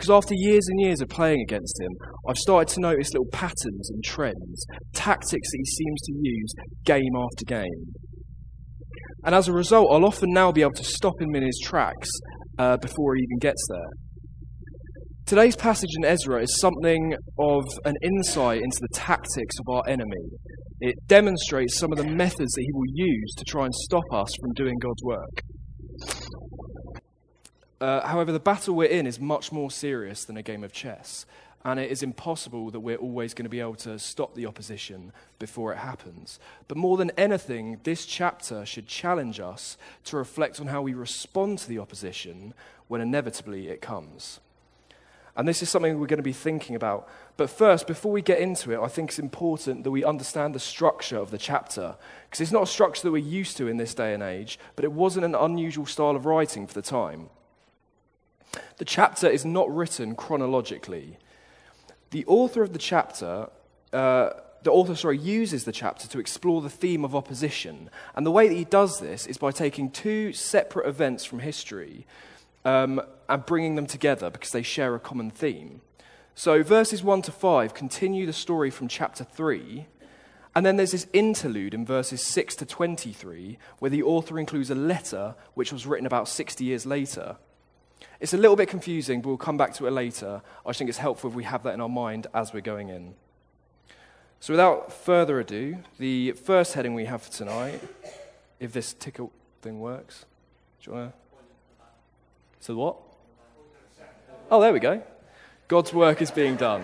Because after years and years of playing against him, I've started to notice little patterns and trends, tactics that he seems to use game after game. And as a result, I'll often now be able to stop him in his tracks before he even gets there. Today's passage in Ezra is something of an insight into the tactics of our enemy. It demonstrates some of the methods that he will use to try and stop us from doing God's work. However, the battle we're in is much more serious than a game of chess, and it is impossible that we're always going to be able to stop the opposition before it happens. But more than anything, this chapter should challenge us to reflect on how we respond to the opposition when inevitably it comes. And this is something we're going to be thinking about. But first, before we get into it, I think it's important that we understand the structure of the chapter, because it's not a structure that we're used to in this day and age, but it wasn't an unusual style of writing for the time. The chapter is not written chronologically. The author of the chapter, uses the chapter to explore the theme of opposition. And the way that he does this is by taking two separate events from history and bringing them together because they share a common theme. So verses 1 to 5 continue the story from chapter 3, and then there's this interlude in verses 6 to 23 where the author includes a letter which was written about 60 years later. It's a little bit confusing, but we'll come back to it later. I just think it's helpful if we have that in our mind as we're going in. So without further ado, the first heading we have for tonight, if this ticker thing works. Do you want to? So what? Oh, there we go. God's work is being done.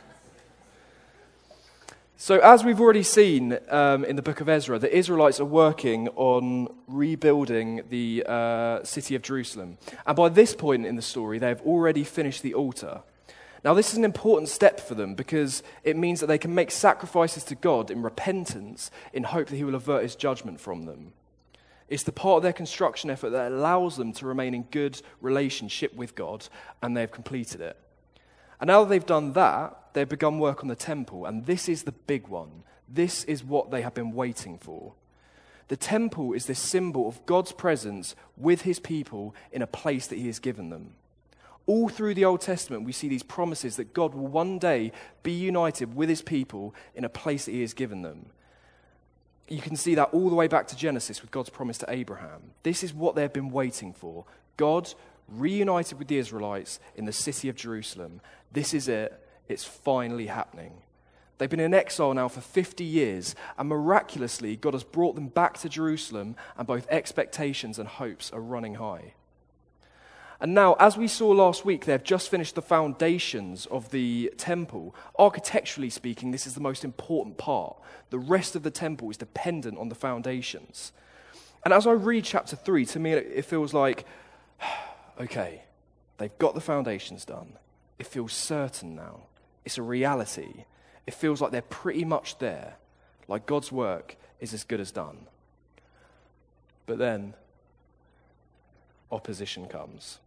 So as we've already seen in the book of Ezra, the Israelites are working on rebuilding the city of Jerusalem. And by this point in the story, they have already finished the altar. Now this is an important step for them because it means that they can make sacrifices to God in repentance in hope that he will avert his judgment from them. It's the part of their construction effort that allows them to remain in good relationship with God, and they've completed it. And now that they've done that, they've begun work on the temple, and this is the big one. This is what they have been waiting for. The temple is this symbol of God's presence with his people in a place that he has given them. All through the Old Testament, we see these promises that God will one day be united with his people in a place that he has given them. You can see that all the way back to Genesis with God's promise to Abraham. This is what they've been waiting for. God reunited with the Israelites in the city of Jerusalem. This is it. It's finally happening. They've been in exile now for 50 years, and miraculously, God has brought them back to Jerusalem, and both expectations and hopes are running high. And now, as we saw last week, they've just finished the foundations of the temple. Architecturally speaking, this is the most important part. The rest of the temple is dependent on the foundations. And as I read chapter 3, to me it feels like, okay, they've got the foundations done. It feels certain now. It's a reality. It feels like they're pretty much there, like God's work is as good as done. But then, opposition comes.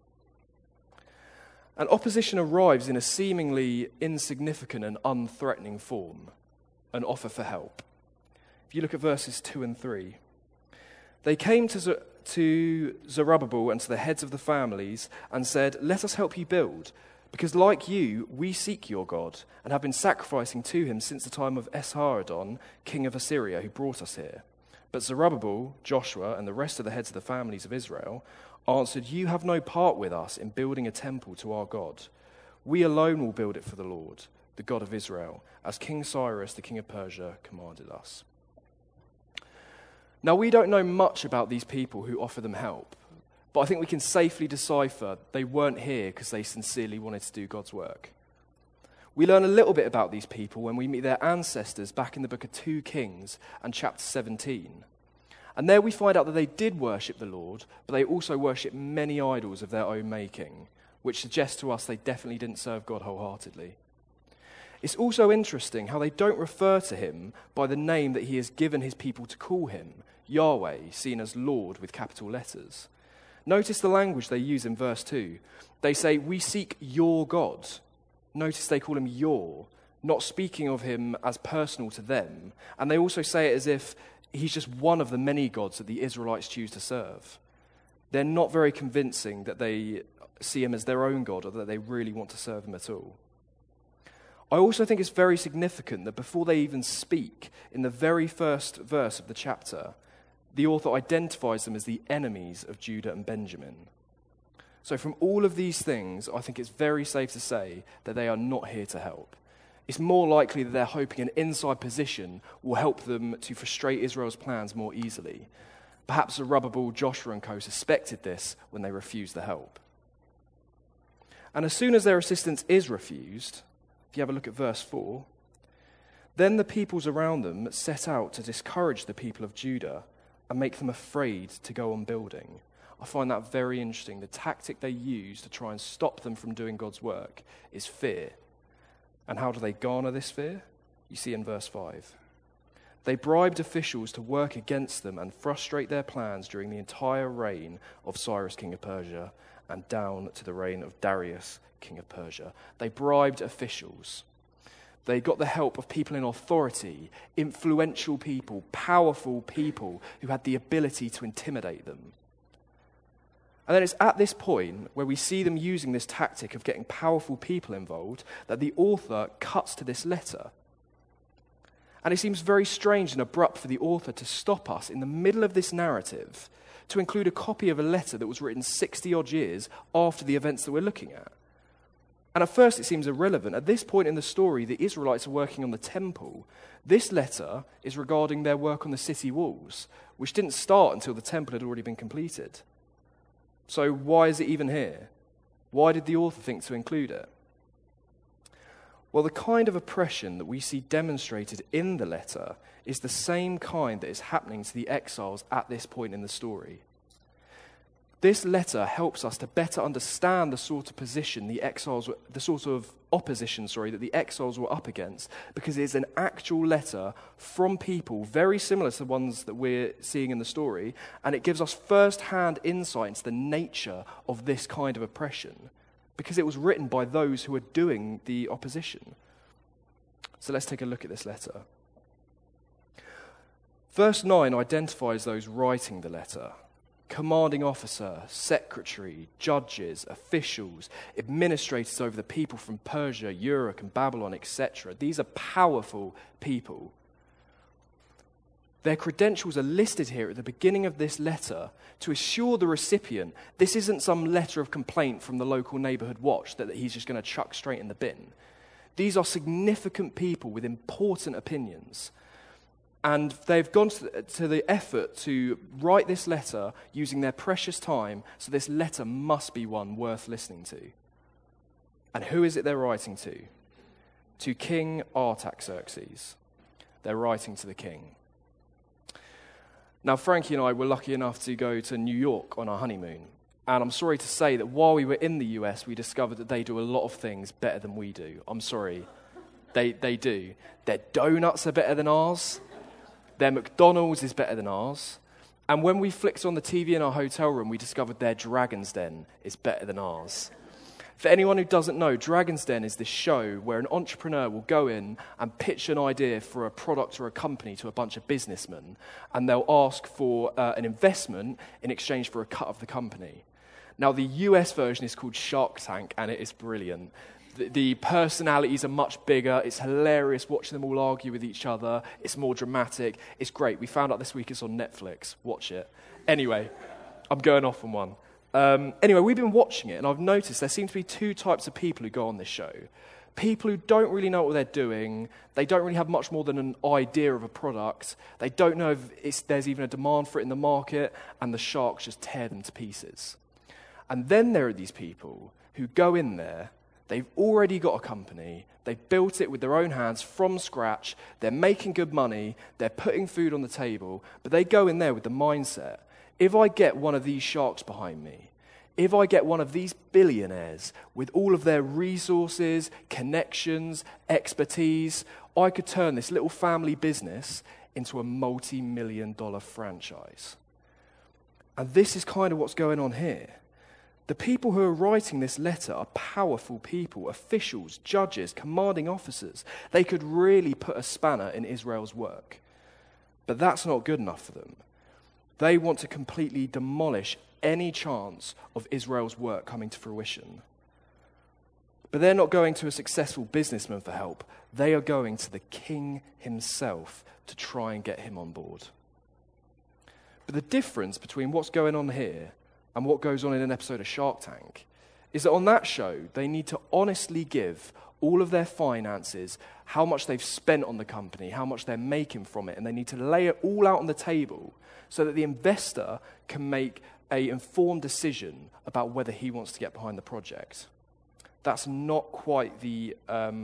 And opposition arrives in a seemingly insignificant and unthreatening form, an offer for help. If you look at verses 2 and 3, they came to Zerubbabel and to the heads of the families and said, "Let us help you build, because like you, we seek your God and have been sacrificing to him since the time of Esarhaddon, king of Assyria, who brought us here." But Zerubbabel, Joshua, and the rest of the heads of the families of Israel answered, "You have no part with us in building a temple to our God. We alone will build it for the Lord, the God of Israel, as King Cyrus, the king of Persia, commanded us." Now, we don't know much about these people who offer them help, but I think we can safely decipher they weren't here because they sincerely wanted to do God's work. We learn a little bit about these people when we meet their ancestors back in the book of 2 Kings and chapter 17. And there we find out that they did worship the Lord, but they also worshiped many idols of their own making, which suggests to us they definitely didn't serve God wholeheartedly. It's also interesting how they don't refer to him by the name that he has given his people to call him, Yahweh, seen as Lord with capital letters. Notice the language they use in verse 2. They say, "We seek your God." Notice they call him your, not speaking of him as personal to them. And they also say it as if he's just one of the many gods that the Israelites choose to serve. They're not very convincing that they see him as their own God or that they really want to serve him at all. I also think it's very significant that before they even speak, in the very first verse of the chapter, the author identifies them as the enemies of Judah and Benjamin. So from all of these things, I think it's very safe to say that they are not here to help. It's more likely that they're hoping an inside position will help them to frustrate Israel's plans more easily. Perhaps Zerubbabel, Joshua and co. suspected this when they refused the help. And as soon as their assistance is refused, if you have a look at verse 4, then the peoples around them set out to discourage the people of Judah and make them afraid to go on building. I find that very interesting. The tactic they use to try and stop them from doing God's work is fear. And how do they garner this fear? You see in verse 5. They bribed officials to work against them and frustrate their plans during the entire reign of Cyrus, king of Persia, and down to the reign of Darius, king of Persia. They bribed officials. They got the help of people in authority, influential people, powerful people who had the ability to intimidate them. And then it's at this point where we see them using this tactic of getting powerful people involved that the author cuts to this letter. And it seems very strange and abrupt for the author to stop us in the middle of this narrative to include a copy of a letter that was written 60-odd years after the events that we're looking at. And at first it seems irrelevant. At this point in the story, the Israelites are working on the temple. This letter is regarding their work on the city walls, which didn't start until the temple had already been completed. So why is it even here? Why did the author think to include it? Well, the kind of oppression that we see demonstrated in the letter is the same kind that is happening to the exiles at this point in the story. This letter helps us to better understand the sort of opposition that the exiles were up against, because it is an actual letter from people very similar to the ones that we're seeing in the story, and it gives us first-hand insight into the nature of this kind of oppression, because it was written by those who were doing the opposition. So let's take a look at this letter. Verse 9 identifies those writing the letter. Commanding officer, secretary, judges, officials, administrators over the people from Persia, Uruk, and Babylon, etc. These are powerful people. Their credentials are listed here at the beginning of this letter to assure the recipient this isn't some letter of complaint from the local neighborhood watch that he's just going to chuck straight in the bin. These are significant people with important opinions. And they've gone to the effort to write this letter using their precious time, so this letter must be one worth listening to. And who is it they're writing to? To King Artaxerxes. They're writing to the king. Now, Frankie and I were lucky enough to go to New York on our honeymoon. And I'm sorry to say that while we were in the US, we discovered that they do a lot of things better than we do. I'm sorry. They do. Their donuts are better than ours. Their McDonald's is better than ours. And when we flicked on the TV in our hotel room, we discovered their Dragon's Den is better than ours. For anyone who doesn't know, Dragon's Den is this show where an entrepreneur will go in and pitch an idea for a product or a company to a bunch of businessmen, and they'll ask for an investment in exchange for a cut of the company. Now, the US version is called Shark Tank, and it is brilliant. The personalities are much bigger. It's hilarious watching them all argue with each other. It's more dramatic. It's great. We found out this week it's on Netflix. Watch it. Anyway, I'm going off on one. Anyway, we've been watching it, and I've noticed there seem to be two types of people who go on this show. People who don't really know what they're doing. They don't really have much more than an idea of a product. They don't know if there's even a demand for it in the market, and the sharks just tear them to pieces. And then there are these people who go in there. They've already got a company. They've built it with their own hands from scratch. They're making good money. They're putting food on the table. But they go in there with the mindset, if I get one of these sharks behind me, if I get one of these billionaires with all of their resources, connections, expertise, I could turn this little family business into a multi-million-dollar franchise. And this is kind of what's going on here. The people who are writing this letter are powerful people, officials, judges, commanding officers. They could really put a spanner in Israel's work. But that's not good enough for them. They want to completely demolish any chance of Israel's work coming to fruition. But they're not going to a successful businessman for help. They are going to the king himself to try and get him on board. But the difference between what's going on here and what goes on in an episode of Shark Tank is that on that show, they need to honestly give all of their finances, how much they've spent on the company, how much they're making from it, and they need to lay it all out on the table so that the investor can make an informed decision about whether he wants to get behind the project. That's not quite the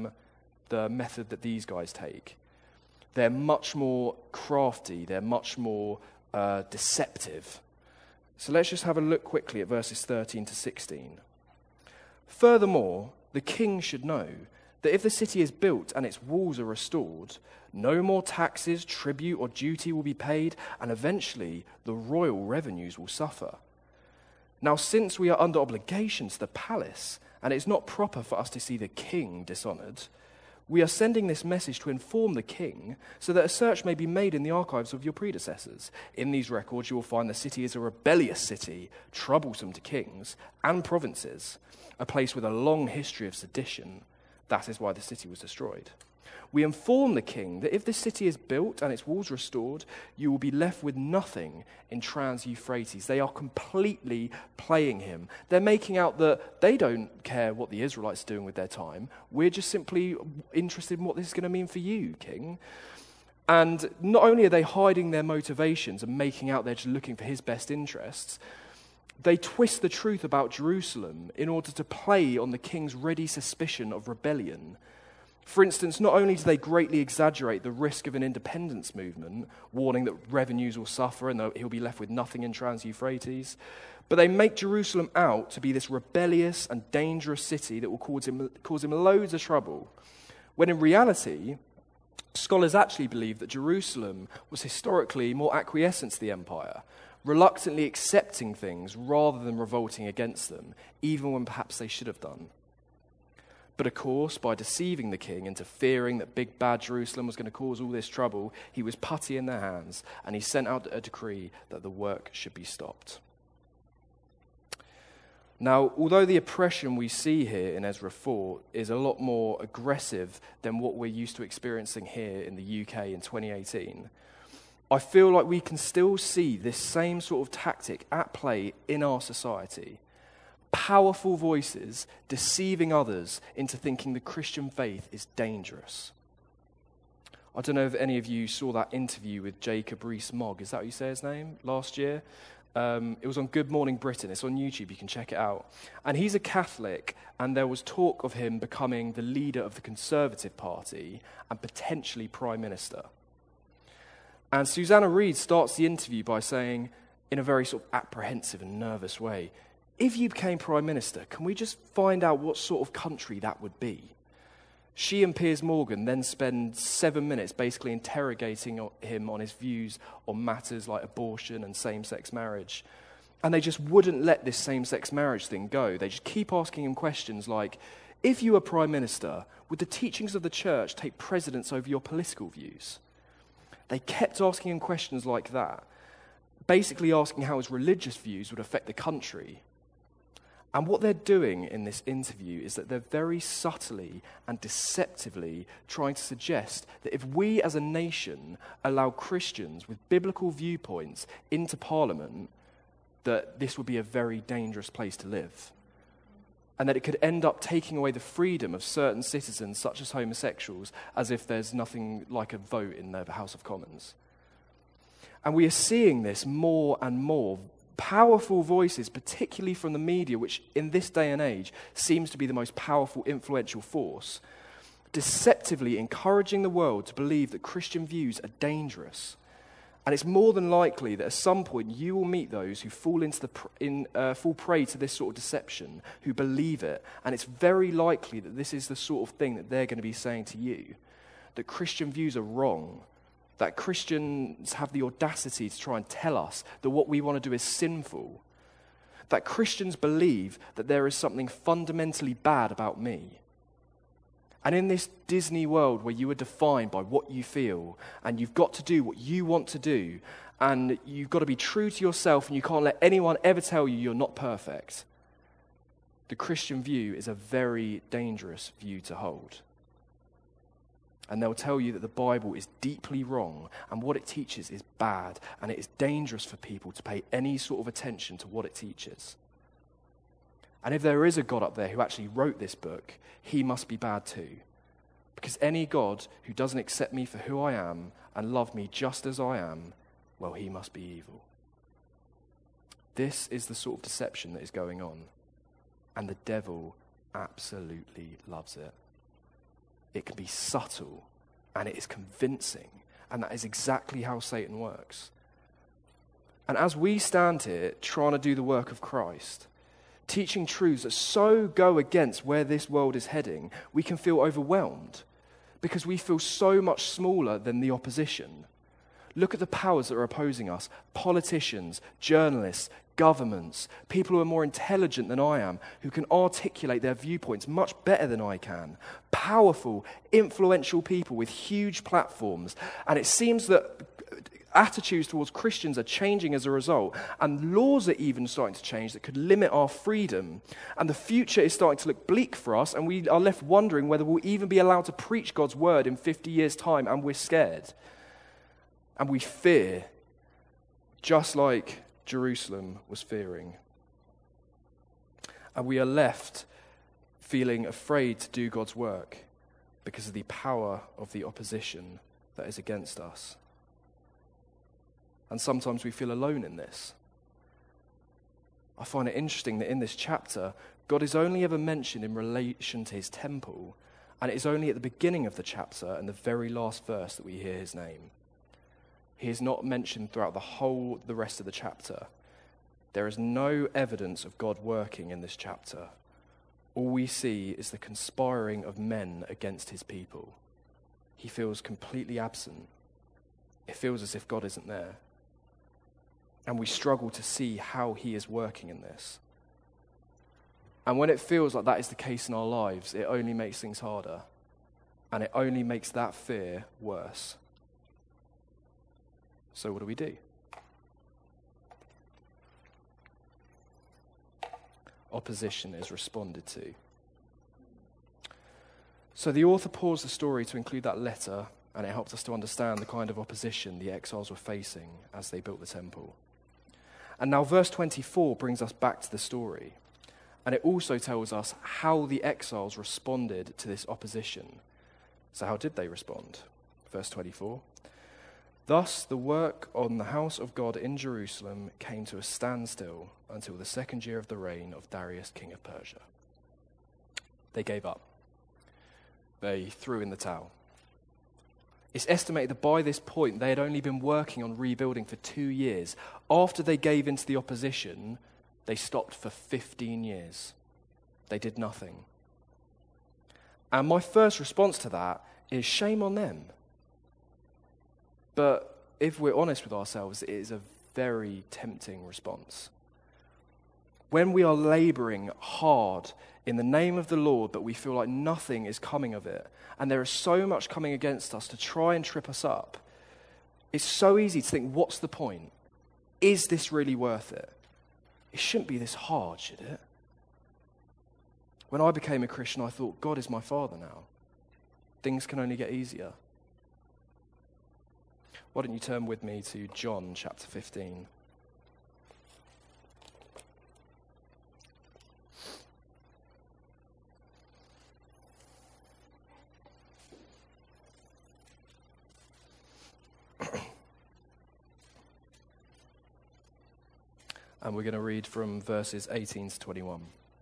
method that these guys take. They're much more crafty, they're much more deceptive. So let's just have a look quickly at verses 13 to 16. Furthermore, the king should know that if the city is built and its walls are restored, no more taxes, tribute, or duty will be paid, and eventually the royal revenues will suffer. Now, since we are under obligation to the palace, and it's not proper for us to see the king dishonored, we are sending this message to inform the king so that a search may be made in the archives of your predecessors. In these records, you will find the city is a rebellious city, troublesome to kings and provinces, a place with a long history of sedition. That is why the city was destroyed. We inform the king that if the city is built and its walls restored, you will be left with nothing in Trans-Euphrates. They are completely playing him. They're making out that they don't care what the Israelites are doing with their time. We're just simply interested in what this is going to mean for you, king. And not only are they hiding their motivations and making out they're just looking for his best interests, they twist the truth about Jerusalem in order to play on the king's ready suspicion of rebellion. For instance, not only do they greatly exaggerate the risk of an independence movement, warning that revenues will suffer and that he'll be left with nothing in Trans-Euphrates, but they make Jerusalem out to be this rebellious and dangerous city that will cause him loads of trouble, when in reality, scholars actually believe that Jerusalem was historically more acquiescent to the empire, reluctantly accepting things rather than revolting against them, even when perhaps they should have done. But of course, by deceiving the king into fearing that big bad Jerusalem was going to cause all this trouble, he was putty in their hands, and he sent out a decree that the work should be stopped. Now, although the oppression we see here in Ezra 4 is a lot more aggressive than what we're used to experiencing here in the UK in 2018, I feel like we can still see this same sort of tactic at play in our society. Powerful voices deceiving others into thinking the Christian faith is dangerous. I don't know if any of you saw that interview with Jacob Rees-Mogg. Is that how you say his name? Last year. It was on Good Morning Britain. It's on YouTube. You can check it out. And he's a Catholic, and there was talk of him becoming the leader of the Conservative Party and potentially Prime Minister. And Susanna Reid starts the interview by saying, in a very sort of apprehensive and nervous way, if you became Prime Minister, can we just find out what sort of country that would be? She and Piers Morgan then spend 7 minutes basically interrogating him on his views on matters like abortion and same-sex marriage. And they just wouldn't let this same-sex marriage thing go. They just keep asking him questions like, if you were Prime Minister, would the teachings of the church take precedence over your political views? They kept asking him questions like that, basically asking how his religious views would affect the country. And what they're doing in this interview is that they're very subtly and deceptively trying to suggest that if we as a nation allow Christians with biblical viewpoints into Parliament, that this would be a very dangerous place to live. And that it could end up taking away the freedom of certain citizens, such as homosexuals, as if there's nothing like a vote in the House of Commons. And we are seeing this more and more. Powerful voices, particularly from the media, which in this day and age seems to be the most powerful, influential force, deceptively encouraging the world to believe that Christian views are dangerous. And it's more than likely that at some point you will meet those who fall prey to this sort of deception, who believe it, and it's very likely that this is the sort of thing that they're going to be saying to you, that Christian views are wrong, that Christians have the audacity to try and tell us that what we want to do is sinful, that Christians believe that there is something fundamentally bad about me. And in this Disney world where you are defined by what you feel, and you've got to do what you want to do, and you've got to be true to yourself, and you can't let anyone ever tell you you're not perfect. The Christian view is a very dangerous view to hold. And they'll tell you that the Bible is deeply wrong, and what it teaches is bad, and it is dangerous for people to pay any sort of attention to what it teaches. And if there is a God up there who actually wrote this book, he must be bad too. Because any God who doesn't accept me for who I am and love me just as I am, well, he must be evil. This is the sort of deception that is going on, and the devil absolutely loves it. It can be subtle, and it is convincing, and that is exactly how Satan works. And as we stand here trying to do the work of Christ, teaching truths that so go against where this world is heading, we can feel overwhelmed because we feel so much smaller than the opposition. Look at the powers that are opposing us: politicians, journalists, governments, people who are more intelligent than I am, who can articulate their viewpoints much better than I can. Powerful, influential people with huge platforms. And it seems that attitudes towards Christians are changing as a result, and laws are even starting to change that could limit our freedom. And the future is starting to look bleak for us, and we are left wondering whether we'll even be allowed to preach God's word in 50 years' time, and we're scared. And we fear, just like Jerusalem was fearing. And we are left feeling afraid to do God's work because of the power of the opposition that is against us. And sometimes we feel alone in this. I find it interesting that in this chapter, God is only ever mentioned in relation to his temple, and it is only at the beginning of the chapter and the very last verse that we hear his name. He is not mentioned throughout the rest of the chapter. There is no evidence of God working in this chapter. All we see is the conspiring of men against his people. He feels completely absent. It feels as if God isn't there. And we struggle to see how he is working in this. And when it feels like that is the case in our lives, it only makes things harder. And it only makes that fear worse. So what do we do? Opposition is responded to. So the author paused the story to include that letter, and it helped us to understand the kind of opposition the exiles were facing as they built the temple. And now verse 24 brings us back to the story, and it also tells us how the exiles responded to this opposition. So how did they respond? Verse 24. Thus the work on the house of God in Jerusalem came to a standstill until the 2nd year of the reign of Darius, king of Persia. They gave up. They threw in the towel. It's estimated that by this point they had only been working on rebuilding for 2 years. After they gave into the opposition, they stopped for 15 years. They did nothing. And my first response to that is shame on them. But if we're honest with ourselves, it is a very tempting response. When we are laboring hard in the name of the Lord, but we feel like nothing is coming of it, and there is so much coming against us to try and trip us up, it's so easy to think, what's the point? Is this really worth it? It shouldn't be this hard, should it? When I became a Christian, I thought, God is my Father now. Things can only get easier. Why don't you turn with me to John chapter 15. And we're going to read from verses 18 to 21.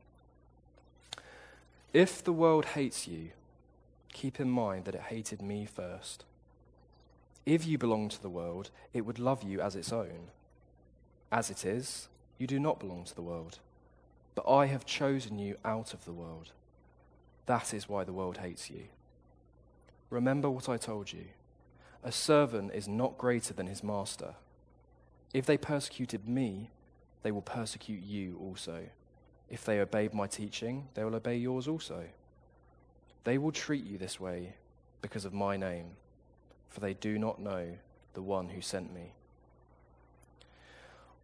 If the world hates you, keep in mind that it hated me first. If you belong to the world, it would love you as its own. As it is, you do not belong to the world, but I have chosen you out of the world. That is why the world hates you. Remember what I told you. A servant is not greater than his master. If they persecuted me, they will persecute you also. If they obeyed my teaching, they will obey yours also. They will treat you this way because of my name, for they do not know the one who sent me.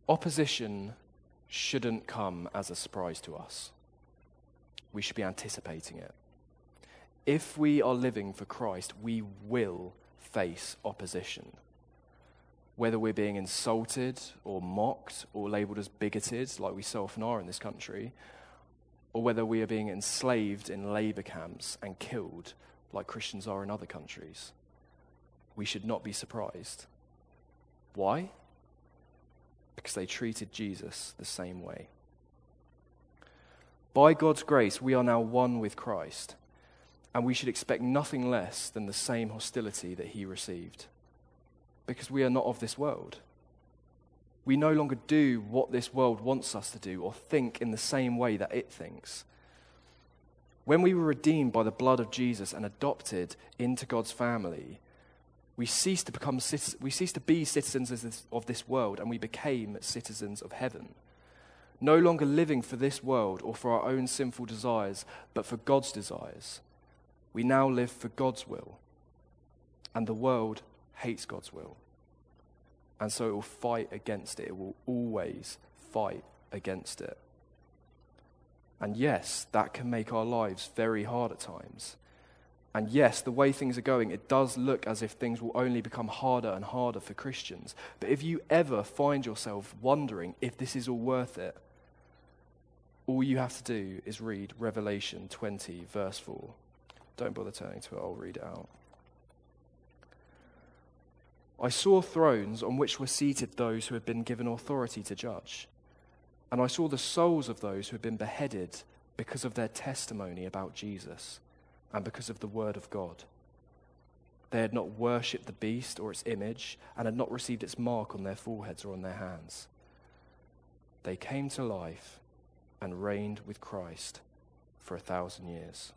Opposition shouldn't come as a surprise to us. We should be anticipating it. If we are living for Christ, we will face opposition. Whether we're being insulted or mocked or labelled as bigoted, like we so often are in this country, or whether we are being enslaved in labour camps and killed, like Christians are in other countries, we should not be surprised. Why? Because they treated Jesus the same way. By God's grace, we are now one with Christ, and we should expect nothing less than the same hostility that he received, because we are not of this world. We no longer do what this world wants us to do or think in the same way that it thinks. When we were redeemed by the blood of Jesus and adopted into God's family, we ceased to be citizens of this world, and we became citizens of heaven. No longer living for this world or for our own sinful desires, but for God's desires. We now live for God's will. And the world hates God's will. And so it will fight against it. It will always fight against it. And yes, that can make our lives very hard at times. And yes, the way things are going, it does look as if things will only become harder and harder for Christians. But if you ever find yourself wondering if this is all worth it, all you have to do is read Revelation 20, verse 4. Don't bother turning to it, I'll read it out. I saw thrones on which were seated those who had been given authority to judge. And I saw the souls of those who had been beheaded because of their testimony about Jesus and because of the word of God. They had not worshipped the beast or its image and had not received its mark on their foreheads or on their hands. They came to life and reigned with Christ for 1,000 years.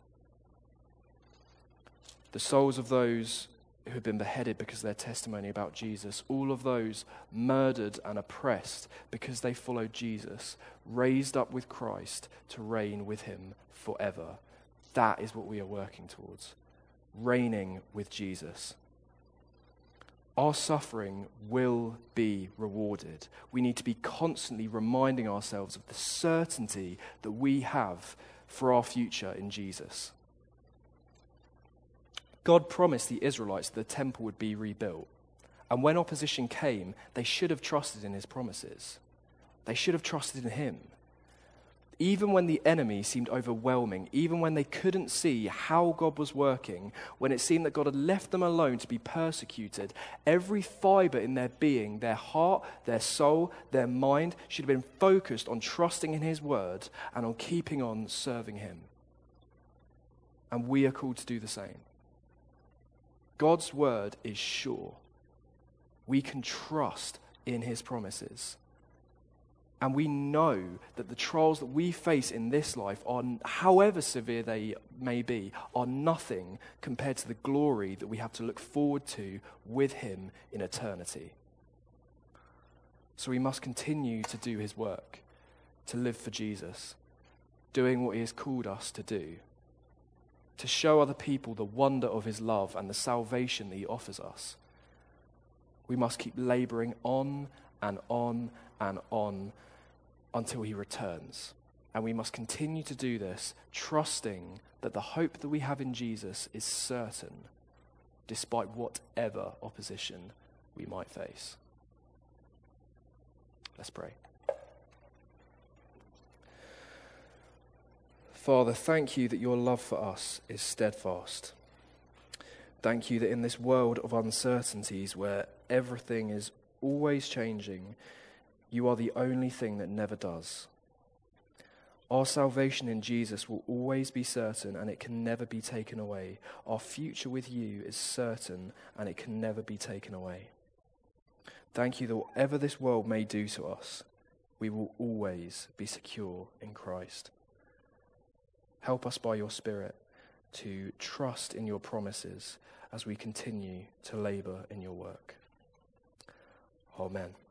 The souls of those who had been beheaded because of their testimony about Jesus, all of those murdered and oppressed because they followed Jesus, raised up with Christ to reign with him forever. That is what we are working towards, reigning with Jesus. Our suffering will be rewarded. We need to be constantly reminding ourselves of the certainty that we have for our future in Jesus. God promised the Israelites that the temple would be rebuilt. And when opposition came, they should have trusted in his promises. They should have trusted in him. Even when the enemy seemed overwhelming, even when they couldn't see how God was working, when it seemed that God had left them alone to be persecuted, every fiber in their being, their heart, their soul, their mind, should have been focused on trusting in his word and on keeping on serving him. And we are called to do the same. God's word is sure. We can trust in his promises. And we know that the trials that we face in this life, are, however severe they may be, are nothing compared to the glory that we have to look forward to with him in eternity. So we must continue to do his work, to live for Jesus, doing what he has called us to do, to show other people the wonder of his love and the salvation that he offers us. We must keep laboring on and on and on until he returns. And we must continue to do this, trusting that the hope that we have in Jesus is certain, despite whatever opposition we might face. Let's pray. Father, thank you that your love for us is steadfast. Thank you that in this world of uncertainties where everything is always changing, you are the only thing that never does. Our salvation in Jesus will always be certain and it can never be taken away. Our future with you is certain and it can never be taken away. Thank you that whatever this world may do to us, we will always be secure in Christ. Help us by your Spirit to trust in your promises as we continue to labor in your work. Amen.